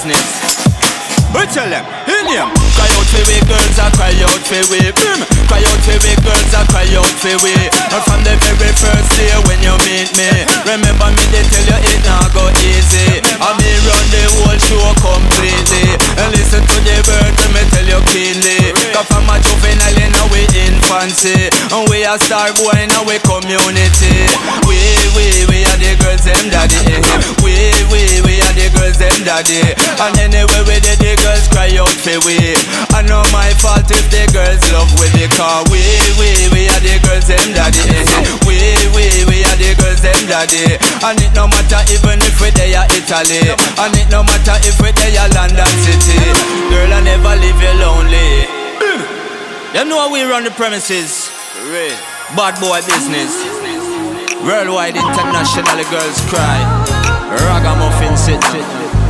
business. We tell them, in him. Cry out for we girls, I cry out for we. Cry out for we girls, I cry out for we. And from the very first day when you meet me, remember me, they tell you it not go easy. I me run the whole show completely. And listen to the words when me tell you keenly. Cause from a juvenile in our infancy, and we are star boy in our community. We are the girls them daddy. We are the girls them daddy. And anyway we did the girls cry out for we. I know my fault if the girls love we, because we are the girls them daddy. We are the girls them daddy. And it no matter even if we there Italy, and it no matter if we there London City. Girl, I never leave you lonely. You know we run the premises. Bad boy business. Worldwide, internationally girls cry. Ragamuffin city.